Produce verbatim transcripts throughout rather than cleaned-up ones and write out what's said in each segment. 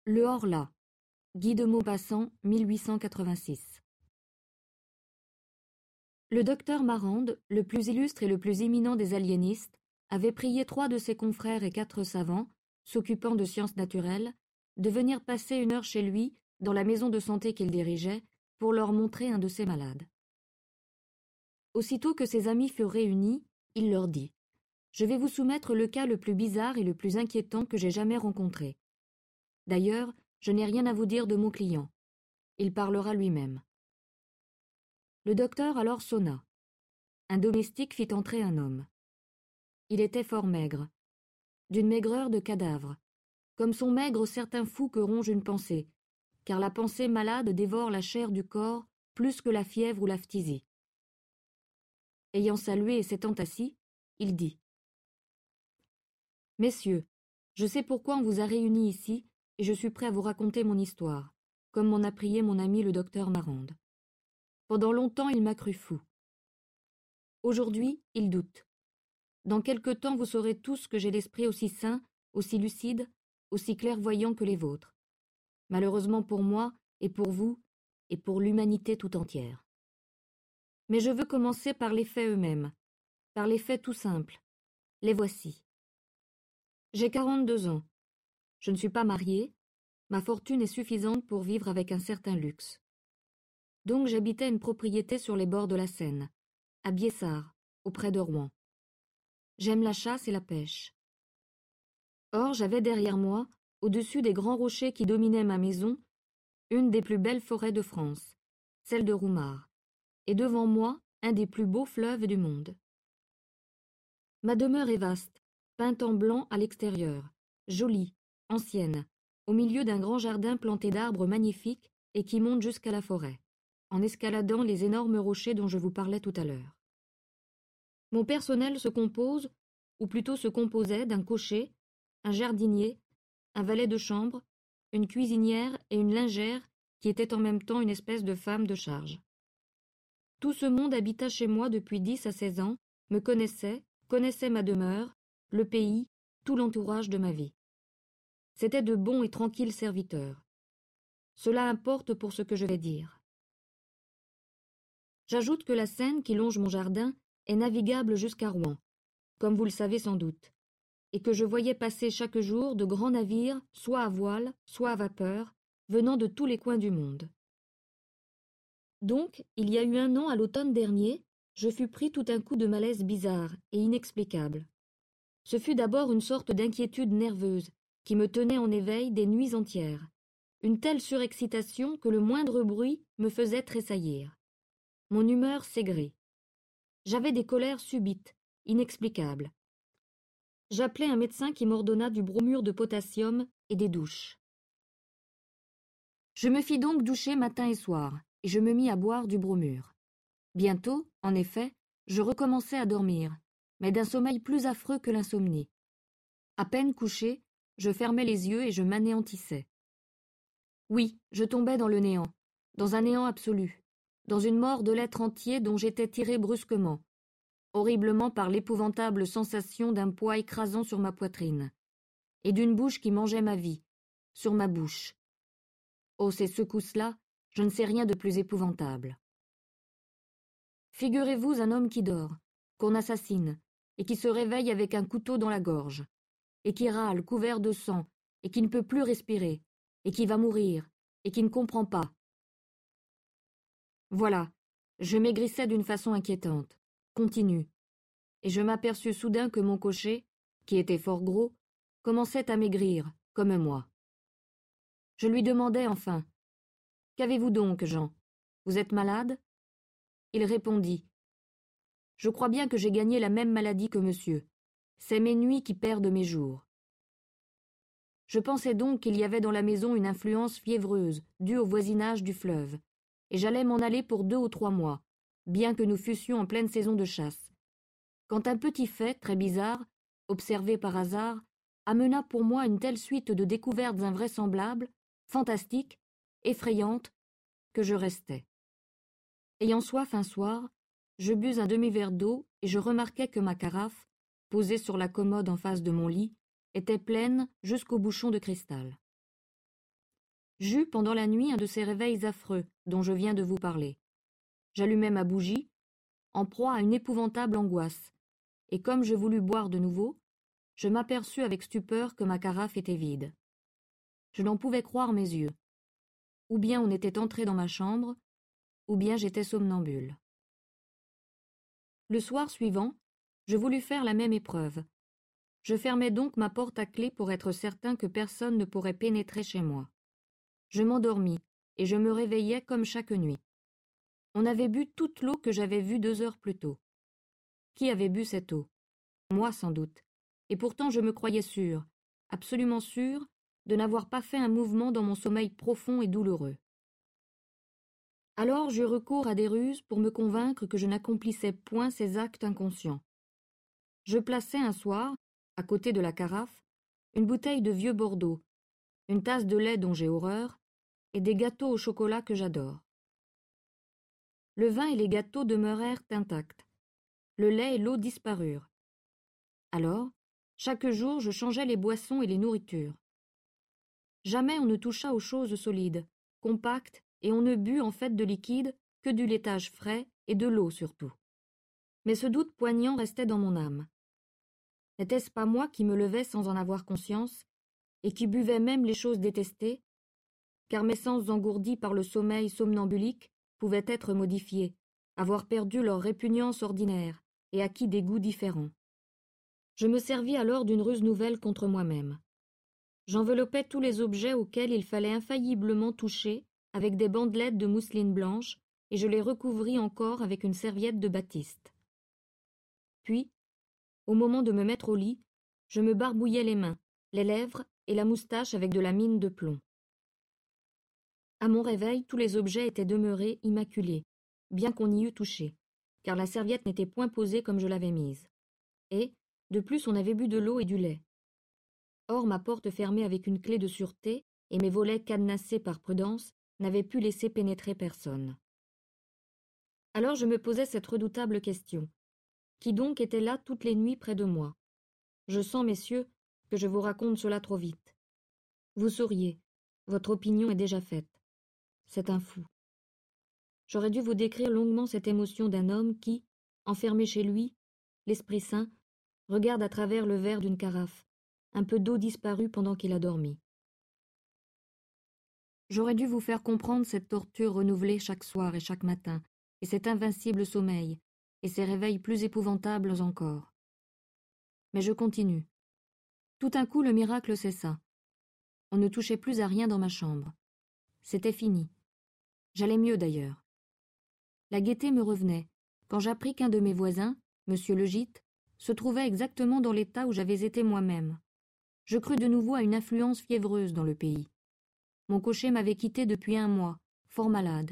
Le Horla, Guy de Maupassant, mille huit cent quatre-vingt-six. Le docteur Marande, le plus illustre et le plus éminent des aliénistes, avait prié trois de ses confrères et quatre savants, s'occupant de sciences naturelles, de venir passer une heure chez lui, dans la maison de santé qu'il dirigeait, pour leur montrer un de ses malades. Aussitôt que ses amis furent réunis, il leur dit « Je vais vous soumettre le cas le plus bizarre et le plus inquiétant que j'ai jamais rencontré. D'ailleurs, je n'ai rien à vous dire de mon client. Il parlera lui-même. » Le docteur alors sonna. Un domestique fit entrer un homme. Il était fort maigre, d'une maigreur de cadavre, comme sont maigres certains fous que ronge une pensée, car la pensée malade dévore la chair du corps plus que la fièvre ou la phtisie. Ayant salué et s'étant assis, il dit « Messieurs, je sais pourquoi on vous a réunis ici, et je suis prêt à vous raconter mon histoire, comme m'en a prié mon ami le docteur Marande. Pendant longtemps, il m'a cru fou. Aujourd'hui, il doute. Dans quelque temps, vous saurez tous que j'ai l'esprit aussi sain, aussi lucide, aussi clairvoyant que les vôtres. Malheureusement pour moi, et pour vous, et pour l'humanité tout entière. Mais je veux commencer par les faits eux-mêmes, par les faits tout simples. Les voici. J'ai quarante-deux ans. Je ne suis pas marié. Ma fortune est suffisante pour vivre avec un certain luxe. Donc j'habitais une propriété sur les bords de la Seine, à Biessart, auprès de Rouen. J'aime la chasse et la pêche. Or, j'avais derrière moi, au-dessus des grands rochers qui dominaient ma maison, une des plus belles forêts de France, celle de Roumare, et devant moi, un des plus beaux fleuves du monde. Ma demeure est vaste, peinte en blanc à l'extérieur, jolie, ancienne, au milieu d'un grand jardin planté d'arbres magnifiques et qui monte jusqu'à la forêt, en escaladant les énormes rochers dont je vous parlais tout à l'heure. Mon personnel se compose, ou plutôt se composait, d'un cocher, un jardinier, un valet de chambre, une cuisinière et une lingère qui était en même temps une espèce de femme de charge. Tout ce monde habita chez moi depuis dix à seize ans, me connaissait, connaissait ma demeure, le pays, tout l'entourage de ma vie. C'étaient de bons et tranquilles serviteurs. Cela importe pour ce que je vais dire. J'ajoute que la Seine qui longe mon jardin est navigable jusqu'à Rouen, comme vous le savez sans doute, et que je voyais passer chaque jour de grands navires, soit à voile, soit à vapeur, venant de tous les coins du monde. Donc, il y a eu un an à l'automne dernier, je fus pris tout un coup de malaise bizarre et inexplicable. Ce fut d'abord une sorte d'inquiétude nerveuse qui me tenait en éveil des nuits entières, une telle surexcitation que le moindre bruit me faisait tressaillir. Mon humeur s'aigrit. J'avais des colères subites, inexplicables. J'appelai un médecin qui m'ordonna du bromure de potassium et des douches. Je me fis donc doucher matin et soir, et je me mis à boire du bromure. Bientôt, en effet, je recommençai à dormir, mais d'un sommeil plus affreux que l'insomnie. À peine couché, je fermais les yeux et je m'anéantissais. Oui, je tombais dans le néant, dans un néant absolu, dans une mort de l'être entier dont j'étais tiré brusquement, horriblement par l'épouvantable sensation d'un poids écrasant sur ma poitrine, et d'une bouche qui mangeait ma vie, sur ma bouche. Oh, ces secousses-là, je ne sais rien de plus épouvantable. Figurez-vous un homme qui dort, qu'on assassine, et qui se réveille avec un couteau dans la gorge, et qui râle couvert de sang, et qui ne peut plus respirer, et qui va mourir, et qui ne comprend pas. Voilà, je maigrissais d'une façon inquiétante, continue, et je m'aperçus soudain que mon cocher, qui était fort gros, commençait à maigrir, comme moi. Je lui demandai enfin « Qu'avez-vous donc, Jean? Vous êtes malade ?» Il répondit « Je crois bien que j'ai gagné la même maladie que monsieur. C'est mes nuits qui perdent mes jours. » Je pensais donc qu'il y avait dans la maison une influence fiévreuse, due au voisinage du fleuve, et j'allais m'en aller pour deux ou trois mois, bien que nous fussions en pleine saison de chasse. Quand un petit fait, très bizarre, observé par hasard, amena pour moi une telle suite de découvertes invraisemblables, fantastiques, effrayantes, que je restai. Ayant soif un soir, je bus un demi-verre d'eau et je remarquai que ma carafe, posée sur la commode en face de mon lit, était pleine jusqu'au bouchon de cristal. J'eus pendant la nuit un de ces réveils affreux dont je viens de vous parler. J'allumai ma bougie, en proie à une épouvantable angoisse, et comme je voulus boire de nouveau, je m'aperçus avec stupeur que ma carafe était vide. Je n'en pouvais croire mes yeux. Ou bien on était entré dans ma chambre, ou bien j'étais somnambule. Le soir suivant, je voulus faire la même épreuve. Je fermai donc ma porte à clé pour être certain que personne ne pourrait pénétrer chez moi. Je m'endormis, et je me réveillai comme chaque nuit. On avait bu toute l'eau que j'avais vue deux heures plus tôt. Qui avait bu cette eau? Moi sans doute, et pourtant je me croyais sûr, absolument sûr, de n'avoir pas fait un mouvement dans mon sommeil profond et douloureux. Alors j'eus recours à des ruses pour me convaincre que je n'accomplissais point ces actes inconscients. Je plaçai un soir, à côté de la carafe, une bouteille de vieux Bordeaux, une tasse de lait dont j'ai horreur, et des gâteaux au chocolat que j'adore. Le vin et les gâteaux demeurèrent intacts. Le lait et l'eau disparurent. Alors, chaque jour, je changeais les boissons et les nourritures. Jamais on ne toucha aux choses solides, compactes, et on ne but en fait de liquide que du laitage frais et de l'eau surtout. Mais ce doute poignant restait dans mon âme. N'était-ce pas moi qui me levais sans en avoir conscience, et qui buvais même les choses détestées, car mes sens engourdis par le sommeil somnambulique pouvaient être modifiés, avoir perdu leur répugnance ordinaire et acquis des goûts différents. Je me servis alors d'une ruse nouvelle contre moi-même. J'enveloppai tous les objets auxquels il fallait infailliblement toucher avec des bandelettes de mousseline blanche, et je les recouvris encore avec une serviette de batiste. Puis, au moment de me mettre au lit, je me barbouillai les mains, les lèvres et la moustache avec de la mine de plomb. À mon réveil, tous les objets étaient demeurés immaculés, bien qu'on y eût touché, car la serviette n'était point posée comme je l'avais mise. Et, de plus, on avait bu de l'eau et du lait. Or, ma porte fermée avec une clé de sûreté et mes volets cadenassés par prudence n'avaient pu laisser pénétrer personne. Alors je me posais cette redoutable question. Qui donc était là toutes les nuits près de moi? Je sens, messieurs, que je vous raconte cela trop vite. Vous souriez, votre opinion est déjà faite. C'est un fou. J'aurais dû vous décrire longuement cette émotion d'un homme qui, enfermé chez lui, l'Esprit Saint, regarde à travers le verre d'une carafe, un peu d'eau disparue pendant qu'il a dormi. J'aurais dû vous faire comprendre cette torture renouvelée chaque soir et chaque matin, et cet invincible sommeil, et ces réveils plus épouvantables encore. Mais je continue. Tout d'un coup, le miracle cessa. On ne touchait plus à rien dans ma chambre. C'était fini. J'allais mieux d'ailleurs. La gaieté me revenait, quand j'appris qu'un de mes voisins, monsieur le gîte, se trouvait exactement dans l'état où j'avais été moi-même. Je crus de nouveau à une influence fiévreuse dans le pays. Mon cocher m'avait quitté depuis un mois, fort malade.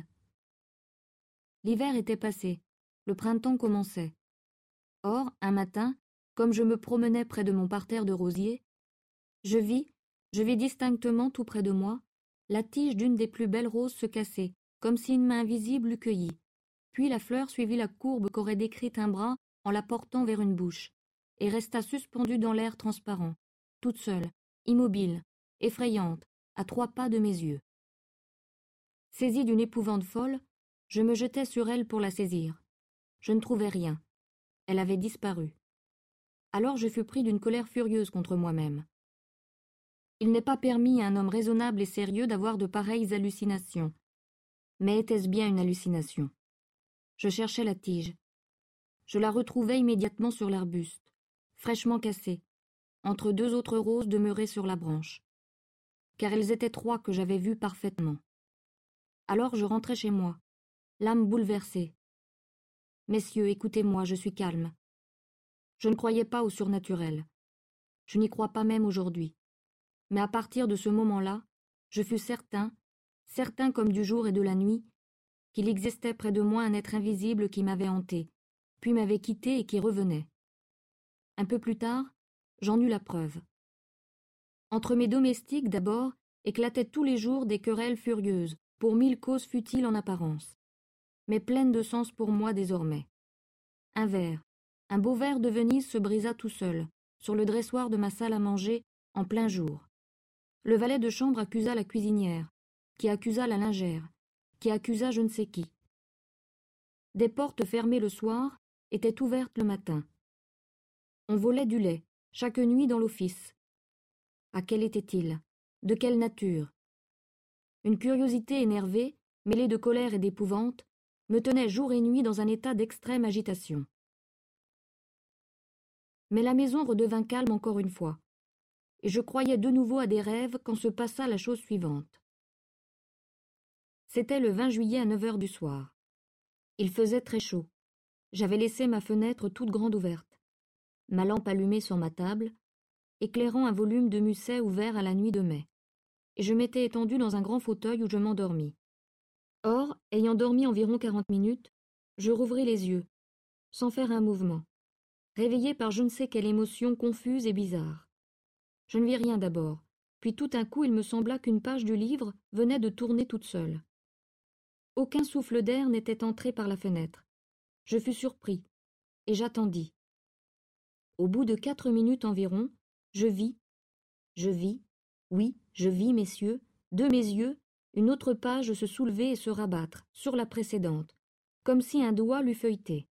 L'hiver était passé, le printemps commençait. Or, un matin, comme je me promenais près de mon parterre de rosiers, je vis, je vis distinctement tout près de moi, la tige d'une des plus belles roses se casser, comme si une main invisible l'eût cueillie. Puis la fleur suivit la courbe qu'aurait décrite un bras en la portant vers une bouche, et resta suspendue dans l'air transparent, toute seule, immobile, effrayante, à trois pas de mes yeux. Saisi d'une épouvante folle, je me jetai sur elle pour la saisir. Je ne trouvais rien. Elle avait disparu. Alors je fus pris d'une colère furieuse contre moi-même. Il n'est pas permis à un homme raisonnable et sérieux d'avoir de pareilles hallucinations. Mais était-ce bien une hallucination? Je cherchais la tige. Je la retrouvai immédiatement sur l'arbuste, fraîchement cassée, entre deux autres roses demeurées sur la branche, car elles étaient trois que j'avais vues parfaitement. Alors je rentrai chez moi, l'âme bouleversée. Messieurs, écoutez-moi, je suis calme. Je ne croyais pas au surnaturel. Je n'y crois pas même aujourd'hui. Mais à partir de ce moment-là, je fus certain, certain comme du jour et de la nuit, qu'il existait près de moi un être invisible qui m'avait hanté, puis m'avait quitté et qui revenait. Un peu plus tard, j'en eus la preuve. Entre mes domestiques, d'abord, éclataient tous les jours des querelles furieuses, pour mille causes futiles en apparence, mais pleines de sens pour moi désormais. Un verre, un beau verre de Venise se brisa tout seul, sur le dressoir de ma salle à manger, en plein jour. Le valet de chambre accusa la cuisinière, qui accusa la lingère, qui accusa je ne sais qui. Des portes fermées le soir étaient ouvertes le matin. On volait du lait, chaque nuit dans l'office. À quel était-il? De quelle nature? Une curiosité énervée, mêlée de colère et d'épouvante, me tenait jour et nuit dans un état d'extrême agitation. Mais la maison redevint calme encore une fois, et je croyais de nouveau à des rêves quand se passa la chose suivante. C'était le vingt juillet à neuf heures du soir. Il faisait très chaud. J'avais laissé ma fenêtre toute grande ouverte, ma lampe allumée sur ma table, éclairant un volume de Musset ouvert à la nuit de mai, et je m'étais étendue dans un grand fauteuil où je m'endormis. Or, ayant dormi environ quarante minutes, je rouvris les yeux, sans faire un mouvement, réveillé par je ne sais quelle émotion confuse et bizarre. Je ne vis rien d'abord, puis tout d'un coup il me sembla qu'une page du livre venait de tourner toute seule. Aucun souffle d'air n'était entré par la fenêtre. Je fus surpris, et j'attendis. Au bout de quatre minutes environ, je vis, je vis, oui, je vis, messieurs, de mes yeux, une autre page se soulever et se rabattre, sur la précédente, comme si un doigt l'eût feuilleté.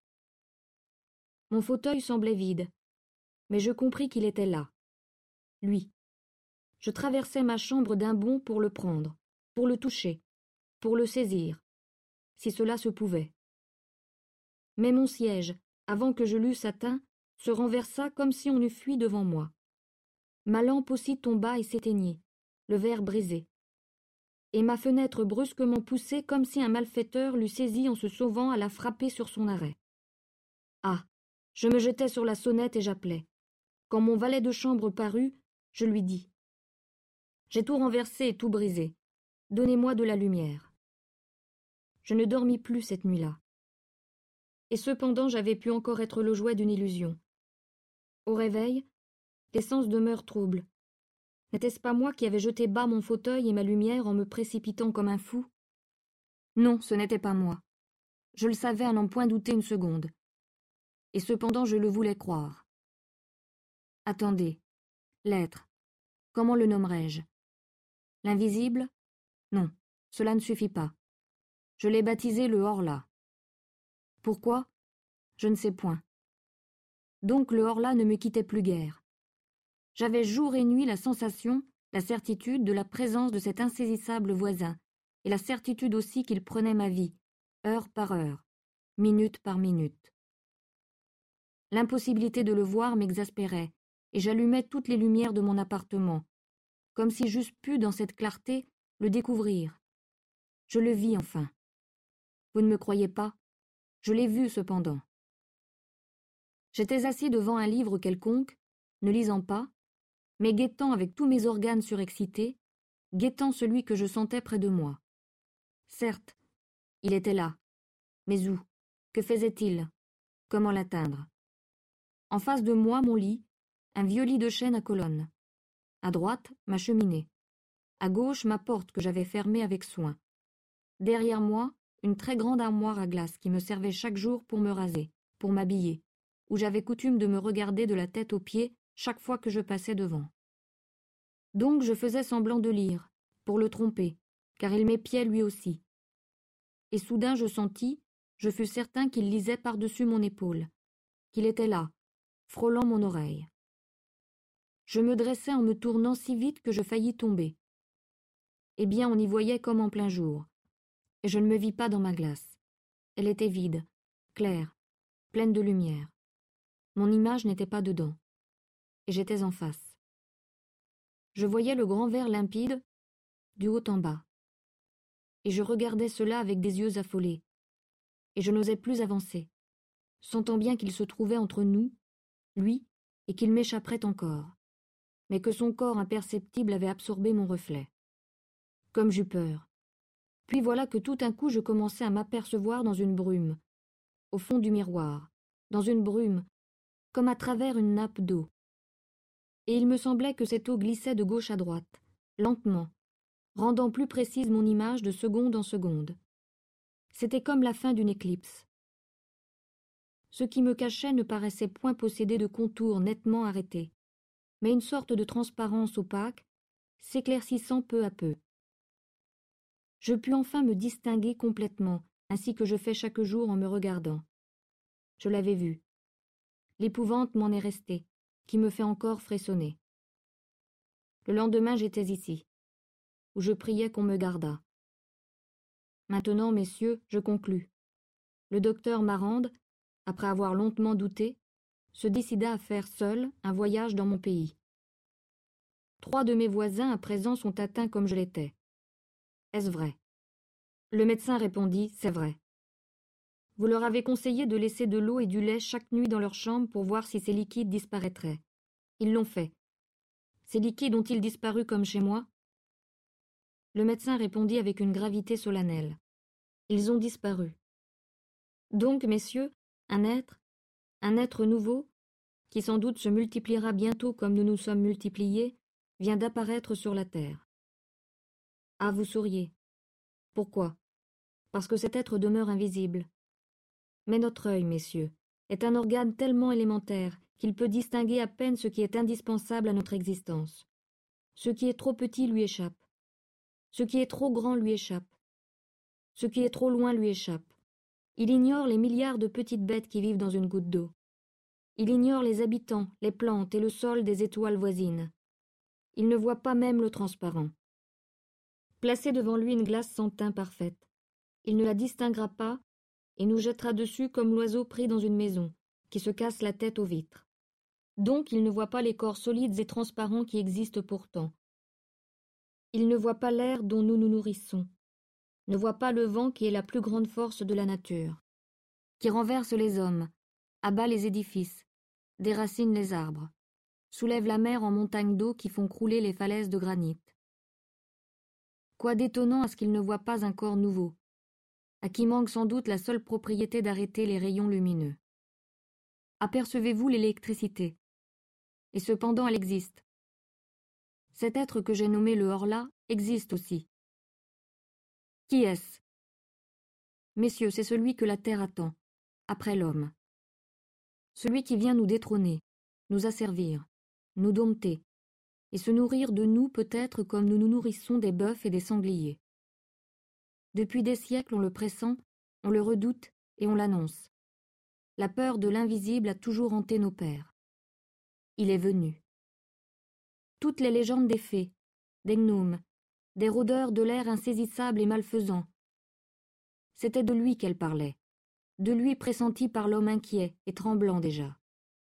Mon fauteuil semblait vide, mais je compris qu'il était là. Lui. Je traversai ma chambre d'un bond pour le prendre, pour le toucher, pour le saisir, si cela se pouvait. Mais mon siège, avant que je l'eusse atteint, se renversa comme si on eût fui devant moi. Ma lampe aussi tomba et s'éteignit, le verre brisé. Et ma fenêtre brusquement poussée comme si un malfaiteur l'eût saisie en se sauvant à la frapper sur son arrêt. Ah! Je me jetai sur la sonnette et j'appelai. Quand mon valet de chambre parut, je lui dis. J'ai tout renversé et tout brisé. Donnez-moi de la lumière. Je ne dormis plus cette nuit-là. Et cependant j'avais pu encore être le jouet d'une illusion. Au réveil, les sens demeurent troubles. N'était-ce pas moi qui avais jeté bas mon fauteuil et ma lumière en me précipitant comme un fou? Non, ce n'était pas moi. Je le savais à n'en point douter une seconde. Et cependant je le voulais croire. Attendez. L'être. Comment le nommerai-je? L'invisible? Non, cela ne suffit pas. Je l'ai baptisé le hors-là. Pourquoi? Je ne sais point. Donc le hors-là ne me quittait plus guère. J'avais jour et nuit la sensation, la certitude de la présence de cet insaisissable voisin, et la certitude aussi qu'il prenait ma vie, heure par heure, minute par minute. L'impossibilité de le voir m'exaspérait, et j'allumais toutes les lumières de mon appartement, comme si j'eusse pu, dans cette clarté, le découvrir. Je le vis enfin. Vous ne me croyez pas? Je l'ai vu cependant. J'étais assis devant un livre quelconque, ne lisant pas, mais guettant avec tous mes organes surexcités, guettant celui que je sentais près de moi. Certes, il était là. Mais où? Que faisait-il? Comment l'atteindre? En face de moi, mon lit, un vieux lit de chêne à colonnes. À droite, ma cheminée. À gauche, ma porte que j'avais fermée avec soin. Derrière moi, une très grande armoire à glace qui me servait chaque jour pour me raser, pour m'habiller, où j'avais coutume de me regarder de la tête aux pieds chaque fois que je passais devant. Donc je faisais semblant de lire, pour le tromper, car il m'épiait lui aussi. Et soudain je sentis, je fus certain qu'il lisait par-dessus mon épaule, qu'il était là, frôlant mon oreille. Je me dressai en me tournant si vite que je faillis tomber. Eh bien, on y voyait comme en plein jour, et je ne me vis pas dans ma glace. Elle était vide, claire, pleine de lumière. Mon image n'était pas dedans, et j'étais en face. Je voyais le grand verre limpide, du haut en bas, et je regardais cela avec des yeux affolés, et je n'osais plus avancer, sentant bien qu'il se trouvait entre nous, lui, et qu'il m'échapperait encore, mais que son corps imperceptible avait absorbé mon reflet. Comme j'eus peur. Puis voilà que tout d'un coup je commençai à m'apercevoir dans une brume, au fond du miroir, dans une brume, comme à travers une nappe d'eau. Et il me semblait que cette eau glissait de gauche à droite, lentement, rendant plus précise mon image de seconde en seconde. C'était comme la fin d'une éclipse. Ce qui me cachait ne paraissait point posséder de contours nettement arrêtés, mais une sorte de transparence opaque, s'éclaircissant peu à peu. Je pus enfin me distinguer complètement, ainsi que je fais chaque jour en me regardant. Je l'avais vu. L'épouvante m'en est restée, qui me fait encore frissonner. Le lendemain, j'étais ici, où je priais qu'on me gardât. Maintenant, messieurs, je conclus. Le docteur Marande, après avoir longuement douté, se décida à faire seul un voyage dans mon pays. Trois de mes voisins à présent sont atteints comme je l'étais. Est-ce vrai? Le médecin répondit, c'est vrai. Vous leur avez conseillé de laisser de l'eau et du lait chaque nuit dans leur chambre pour voir si ces liquides disparaîtraient. Ils l'ont fait. Ces liquides ont-ils disparu comme chez moi? Le médecin répondit avec une gravité solennelle. Ils ont disparu. Donc, messieurs, un être, un être nouveau, qui sans doute se multipliera bientôt comme nous nous sommes multipliés, vient d'apparaître sur la terre. Ah, vous souriez. Pourquoi? Parce que cet être demeure invisible. Mais notre œil, messieurs, est un organe tellement élémentaire qu'il peut distinguer à peine ce qui est indispensable à notre existence. Ce qui est trop petit lui échappe. Ce qui est trop grand lui échappe. Ce qui est trop loin lui échappe. Il ignore les milliards de petites bêtes qui vivent dans une goutte d'eau. Il ignore les habitants, les plantes et le sol des étoiles voisines. Il ne voit pas même le transparent. Placez devant lui une glace sans teint parfaite. Il ne la distinguera pas et nous jettera dessus comme l'oiseau pris dans une maison, qui se casse la tête aux vitres. Donc il ne voit pas les corps solides et transparents qui existent pourtant. Il ne voit pas l'air dont nous nous nourrissons, ne voit pas le vent qui est la plus grande force de la nature, qui renverse les hommes, abat les édifices, déracine les arbres, soulève la mer en montagnes d'eau qui font crouler les falaises de granit. Quoi d'étonnant à ce qu'il ne voit pas un corps nouveau, à qui manque sans doute la seule propriété d'arrêter les rayons lumineux. Apercevez-vous l'électricité? Et cependant elle existe. Cet être que j'ai nommé le Horla existe aussi. Qui est-ce? Messieurs, c'est celui que la terre attend, après l'homme. Celui qui vient nous détrôner, nous asservir, nous dompter, et se nourrir de nous peut-être comme nous nous nourrissons des bœufs et des sangliers. Depuis des siècles on le pressent, on le redoute et on l'annonce. La peur de l'invisible a toujours hanté nos pères. Il est venu. Toutes les légendes des fées, des gnomes, des rôdeurs de l'air insaisissable et malfaisant, c'était de lui qu'elles parlaient, de lui pressenti par l'homme inquiet et tremblant déjà.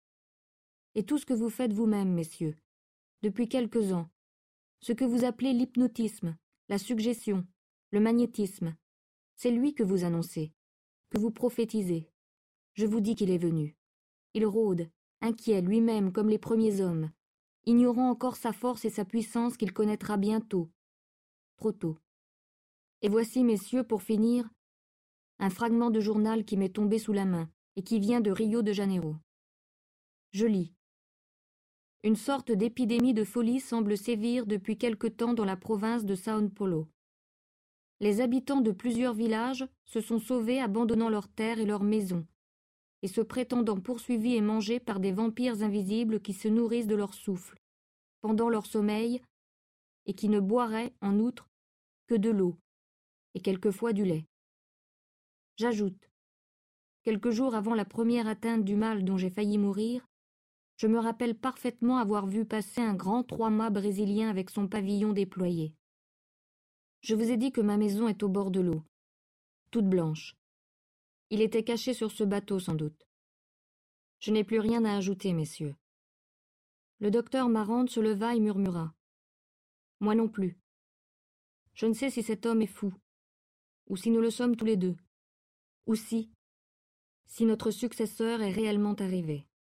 Et tout ce que vous faites vous-même, messieurs, depuis quelques ans, ce que vous appelez l'hypnotisme, la suggestion, le magnétisme, c'est lui que vous annoncez, que vous prophétisez. Je vous dis qu'il est venu. Il rôde, inquiet lui-même comme les premiers hommes, ignorant encore sa force et sa puissance qu'il connaîtra bientôt, trop tôt. Et voici, messieurs, pour finir, un fragment de journal qui m'est tombé sous la main et qui vient de Rio de Janeiro. Je lis. Une sorte d'épidémie de folie semble sévir depuis quelque temps dans la province de São Paulo. Les habitants de plusieurs villages se sont sauvés abandonnant leurs terres et leurs maisons, et se prétendant poursuivis et mangés par des vampires invisibles qui se nourrissent de leur souffle, pendant leur sommeil, et qui ne boiraient, en outre, que de l'eau, et quelquefois du lait. J'ajoute, quelques jours avant la première atteinte du mal dont j'ai failli mourir, je me rappelle parfaitement avoir vu passer un grand trois-mâts brésilien avec son pavillon déployé. Je vous ai dit que ma maison est au bord de l'eau, toute blanche. Il était caché sur ce bateau sans doute. Je n'ai plus rien à ajouter, messieurs. Le docteur Marande se leva et murmura. Moi non plus. Je ne sais si cet homme est fou, ou si nous le sommes tous les deux, ou si, si notre successeur est réellement arrivé.